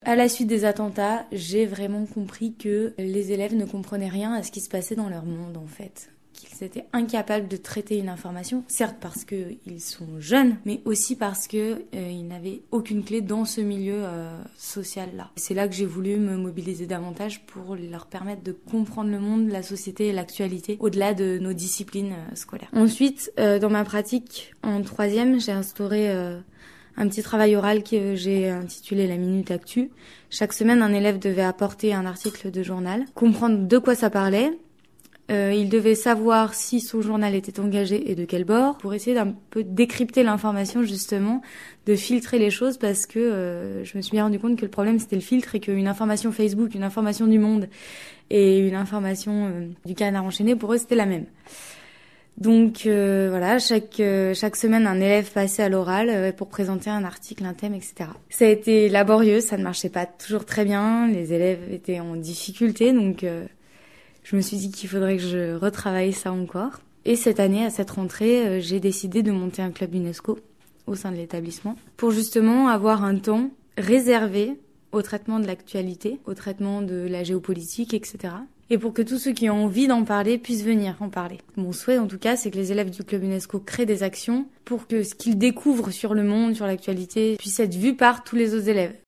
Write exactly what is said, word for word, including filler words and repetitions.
À la suite des attentats, j'ai vraiment compris que les élèves ne comprenaient rien à ce qui se passait dans leur monde en fait. Qu'ils étaient incapables de traiter une information, certes parce qu'ils sont jeunes, mais aussi parce qu'ils euh, n'avaient aucune clé dans ce milieu euh, social-là. C'est là que j'ai voulu me mobiliser davantage pour leur permettre de comprendre le monde, la société et l'actualité, au-delà de nos disciplines euh, scolaires. Ensuite, euh, dans ma pratique, en troisième, j'ai instauré euh, un petit travail oral que j'ai intitulé la Minute Actu. Chaque semaine, un élève devait apporter un article de journal, comprendre de quoi ça parlait. Euh, il devait savoir si son journal était engagé et de quel bord, pour essayer d'un peu décrypter l'information justement, de filtrer les choses parce que euh, je me suis bien rendu compte que le problème c'était le filtre et qu'une information Facebook, une information du Monde et une information euh, du Canard enchaîné, pour eux c'était la même. Donc euh, voilà, chaque euh, chaque semaine un élève passait à l'oral euh, pour présenter un article, un thème, et cetera. Ça a été laborieux, ça ne marchait pas toujours très bien, les élèves étaient en difficulté, donc euh, je me suis dit qu'il faudrait que je retravaille ça encore. Et cette année, à cette rentrée, euh, j'ai décidé de monter un club UNESCO au sein de l'établissement pour justement avoir un temps réservé au traitement de l'actualité, au traitement de la géopolitique, et cetera. Et pour que tous ceux qui ont envie d'en parler puissent venir en parler. Mon souhait, en tout cas, c'est que les élèves du club UNESCO créent des actions pour que ce qu'ils découvrent sur le monde, sur l'actualité, puisse être vu par tous les autres élèves.